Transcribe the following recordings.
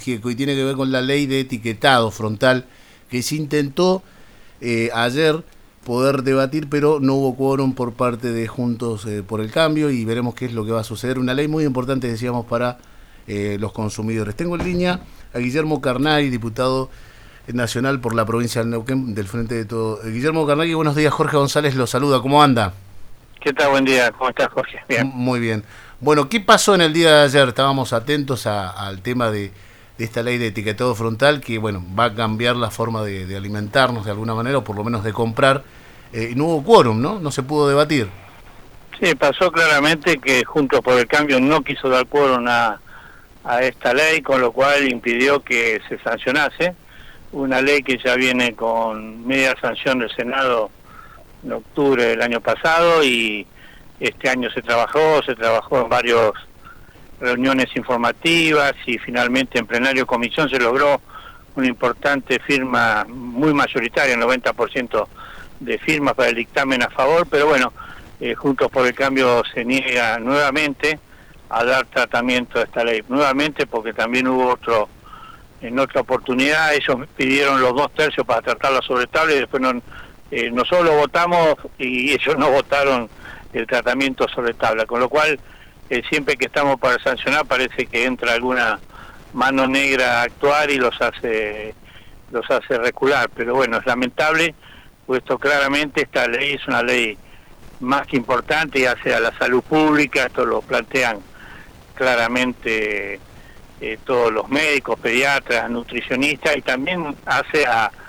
que tiene que ver con la ley de etiquetado frontal, que se intentó ayer poder debatir, pero no hubo quórum por parte de Juntos por el Cambio, y veremos qué es lo que va a suceder. Una ley muy importante, decíamos, para los consumidores. Tengo en línea a Guillermo Carnaghi, diputado nacional por la provincia del Neuquén, del Frente de Todo. Guillermo Carnaghi, buenos días. Jorge González lo saluda. ¿Cómo anda? ¿Qué tal? Buen día. ¿Cómo estás, Jorge? Bien. Muy bien. Bueno, ¿qué pasó en el día de ayer? Estábamos atentos al tema de esta ley de etiquetado frontal que, bueno, va a cambiar la forma de alimentarnos de alguna manera, o por lo menos de comprar. Y no hubo quórum, ¿no? No se pudo debatir. Sí, pasó claramente que Juntos por el Cambio no quiso dar quórum a esta ley, con lo cual impidió que se sancionase. Una ley que ya viene con media sanción del Senado en octubre del año pasado, y este año se trabajó en varias reuniones informativas, y finalmente en plenario comisión se logró una importante firma muy mayoritaria, el 90% de firmas para el dictamen a favor, pero bueno, Juntos por el Cambio se niega nuevamente a dar tratamiento a esta ley, nuevamente porque también hubo en otra oportunidad, ellos pidieron los 2/3 para tratarla sobre tabla, y después nosotros lo votamos y ellos no votaron el tratamiento sobre tabla, con lo cual siempre que estamos para sancionar parece que entra alguna mano negra a actuar y los hace recular, pero bueno, es lamentable, puesto claramente esta ley es una ley más que importante y hace a la salud pública. Esto lo plantean claramente todos los médicos, pediatras, nutricionistas, y también hace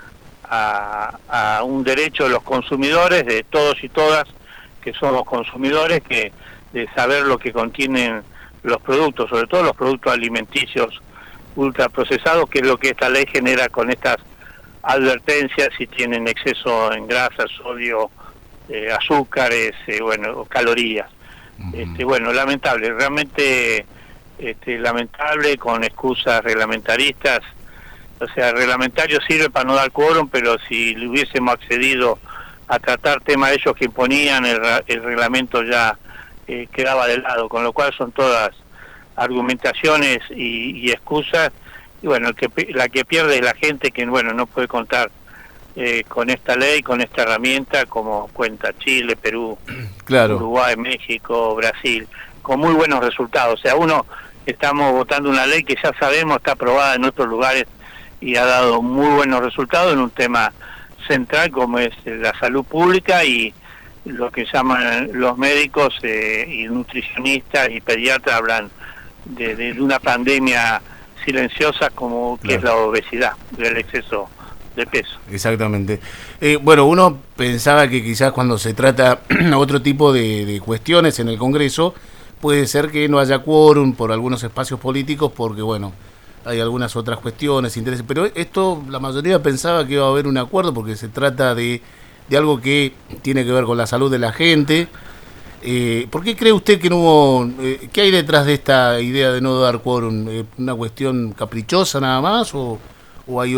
a un derecho de los consumidores, de todos y todas que somos consumidores, que de saber lo que contienen los productos, sobre todo los productos alimenticios ultraprocesados, que es lo que esta ley genera con estas advertencias si tienen exceso en grasa, sodio, azúcares, calorías. Bueno, lamentable, realmente lamentable, con excusas reglamentaristas. O sea, el reglamentario sirve para no dar quórum, pero si le hubiésemos accedido a tratar temas ellos que imponían, el reglamento ya quedaba de lado, con lo cual son todas argumentaciones y excusas, y bueno, la que pierde es la gente que, bueno, no puede contar con esta ley, con esta herramienta, como cuenta Chile, Perú, claro, Uruguay, México, Brasil, con muy buenos resultados. O sea, estamos votando una ley que ya sabemos está aprobada en otros lugares y ha dado muy buenos resultados en un tema central como es la salud pública, y lo que llaman los médicos y nutricionistas y pediatras hablan de una pandemia silenciosa como que es la obesidad, del exceso de peso. Exactamente. Bueno, uno pensaba que quizás cuando se trata otro tipo de cuestiones en el Congreso, puede ser que no haya quórum por algunos espacios políticos, porque bueno, hay algunas otras cuestiones, intereses, pero esto la mayoría pensaba que iba a haber un acuerdo, porque se trata de algo que tiene que ver con la salud de la gente. ¿Por qué cree usted que no hubo, qué hay detrás de esta idea de no dar quórum? ¿Una cuestión caprichosa nada más o hay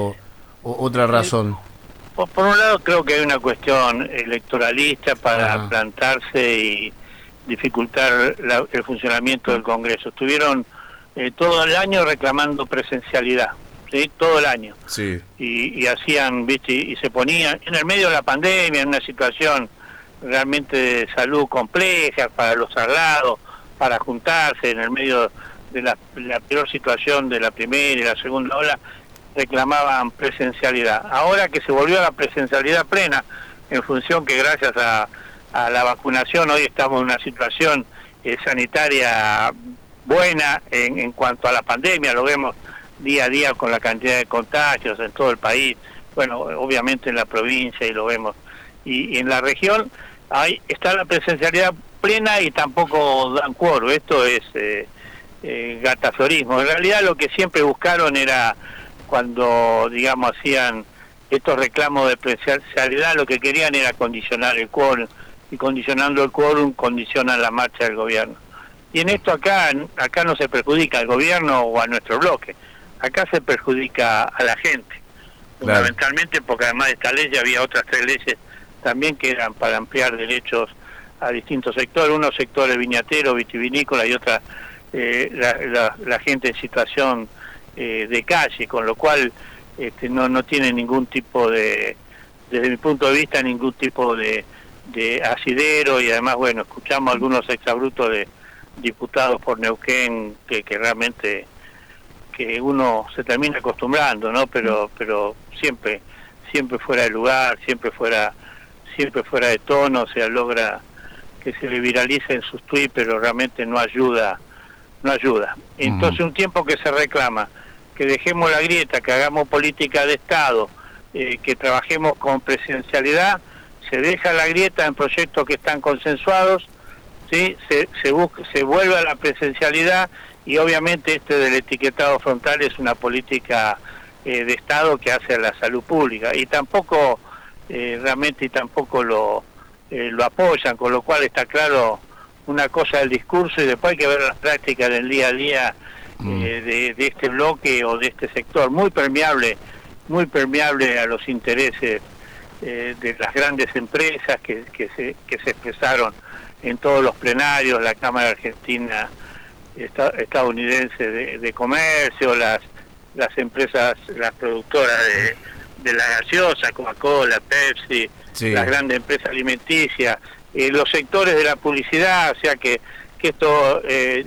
otra razón? Por un lado creo que hay una cuestión electoralista para plantarse y dificultar el funcionamiento del Congreso. Estuvieron todo el año reclamando presencialidad, ¿sí? Todo el año. Sí. Y hacían, ¿viste? Y se ponían en el medio de la pandemia, en una situación realmente de salud compleja para los sagrados, para juntarse en el medio de la peor situación de la primera y la segunda ola, reclamaban presencialidad. Ahora que se volvió a la presencialidad plena, en función que gracias a la vacunación hoy estamos en una situación sanitaria buena en cuanto a la pandemia, lo vemos día a día con la cantidad de contagios en todo el país, bueno, obviamente en la provincia y lo vemos, y en la región ahí está la presencialidad plena y tampoco dan quórum. Esto es gataflorismo. En realidad lo que siempre buscaron era, cuando digamos hacían estos reclamos de presencialidad, lo que querían era condicionar el quórum, y condicionando el quórum condicionan la marcha del gobierno. Y en esto acá no se perjudica al gobierno o a nuestro bloque, acá se perjudica a la gente, fundamentalmente porque además de esta ley ya había otras 3 leyes también que eran para ampliar derechos a distintos sectores, unos sectores viñateros, vitivinícolas, y otras la gente en situación de calle, con lo cual no tiene ningún tipo de, desde mi punto de vista, ningún tipo de asidero, y además, bueno, escuchamos algunos exabruptos de diputados por Neuquén que realmente que uno se termina acostumbrando, ¿no? Pero siempre fuera de lugar, siempre fuera de tono, o sea, logra que se le viralicen sus tweets, pero realmente no ayuda. Entonces, un tiempo que se reclama que dejemos la grieta, que hagamos política de Estado, que trabajemos con presencialidad, se deja la grieta en proyectos que están consensuados, ¿sí? Se vuelve a la presencialidad, y obviamente del etiquetado frontal es una política de Estado que hace a la salud pública, y tampoco lo apoyan, con lo cual está claro una cosa del discurso, y después hay que ver las prácticas del día a día de este bloque o de este sector, muy permeable a los intereses de las grandes empresas que se expresaron en todos los plenarios, la Cámara Argentina estadounidense de comercio, las empresas, las productoras de la gaseosa, Coca-Cola, Pepsi, sí, las grandes empresas alimenticias, los sectores de la publicidad, o sea que esto,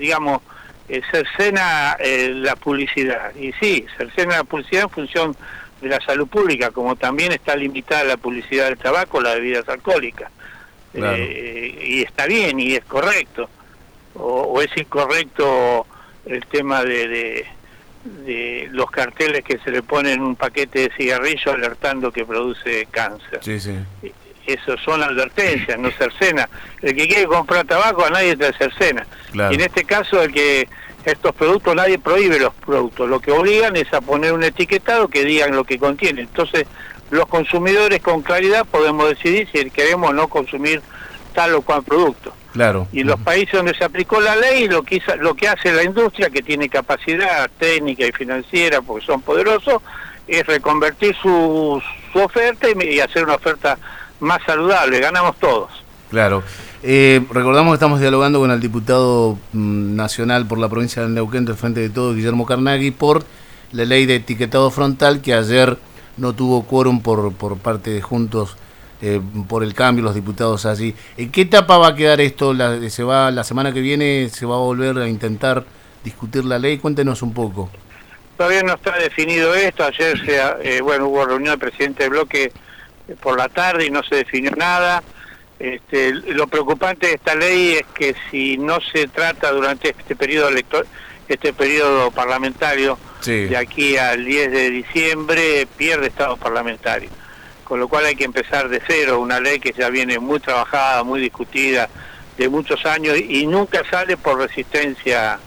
cercena la publicidad, y sí, cercena la publicidad en función de la salud pública, como también está limitada la publicidad del tabaco, las bebidas alcohólicas, claro. Y está bien, y es correcto, o es incorrecto el tema de los carteles que se le ponen en un paquete de cigarrillos alertando que produce cáncer. Sí, sí. Eso son advertencias, no cercena. El que quiere comprar tabaco, a nadie te cercena. Claro. Y en este caso, estos productos, nadie prohíbe los productos. Lo que obligan es a poner un etiquetado que digan lo que contiene. Entonces, los consumidores con claridad podemos decidir si queremos o no consumir tal o cual producto. Claro. Y en los países donde se aplicó la ley, lo que hace la industria, que tiene capacidad técnica y financiera, porque son poderosos, es reconvertir su oferta y hacer una oferta más saludable. Ganamos todos. Claro. Recordamos que estamos dialogando con el diputado nacional por la provincia del Neuquén del Frente de Todos, Guillermo Carnaghi, por la ley de etiquetado frontal, que ayer no tuvo quórum por parte de Juntos por el Cambio, los diputados allí. ¿En qué etapa va a quedar esto? La semana que viene se va a volver a intentar discutir la ley. Cuéntenos un poco. Todavía no está definido esto. Ayer hubo reunión del presidente del bloque por la tarde y no se definió nada. Lo preocupante de esta ley es que si no se trata durante este periodo parlamentario, sí, de aquí al 10 de diciembre, pierde estado parlamentario. Con lo cual hay que empezar de cero, una ley que ya viene muy trabajada, muy discutida, de muchos años, y nunca sale por resistencia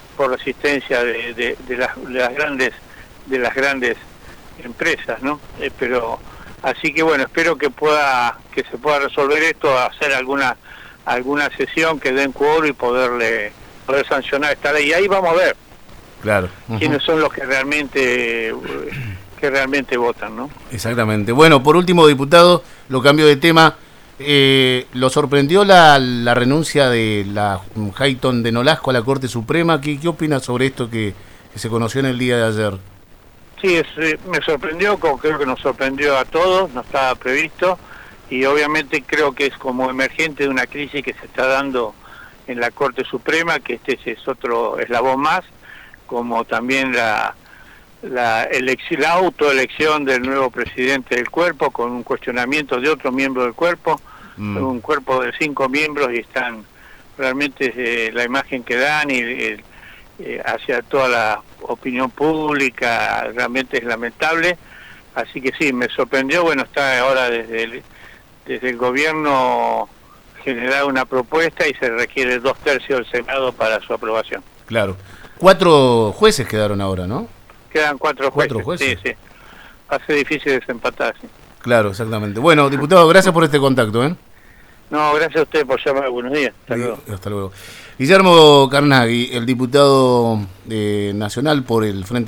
de las grandes empresas, ¿no? Pero así que bueno, espero que se pueda resolver esto, hacer alguna sesión que den quórum y poder sancionar esta ley, y ahí vamos a ver, claro, quiénes son los que realmente votan, ¿no? Exactamente. Bueno, por último, diputado, lo cambio de tema. ¿Lo sorprendió la renuncia de la Hayton de Nolasco a la Corte Suprema? ¿Qué opina sobre esto que se conoció en el día de ayer? Sí, me sorprendió, como creo que nos sorprendió a todos, no estaba previsto, y obviamente creo que es como emergente de una crisis que se está dando en la Corte Suprema, que es otro eslabón más, como también la autoelección del nuevo presidente del cuerpo, con un cuestionamiento de otro miembro del cuerpo, un cuerpo de 5 miembros, y están realmente la imagen que dan y hacia toda la opinión pública realmente es lamentable. Así que sí, me sorprendió. Bueno, está ahora desde el gobierno generar una propuesta y se requiere 2/3 del Senado para su aprobación. Claro. 4 jueces quedaron ahora, ¿no? Quedan 4 jueces. ¿4 jueces? Sí. Hace difícil desempatar, sí. Claro, exactamente. Bueno, diputado, gracias por este contacto, ¿eh? No, gracias a usted por llamar. Buenos días. Hasta luego. Hasta luego. Guillermo Carnaghi, el diputado nacional por el Frente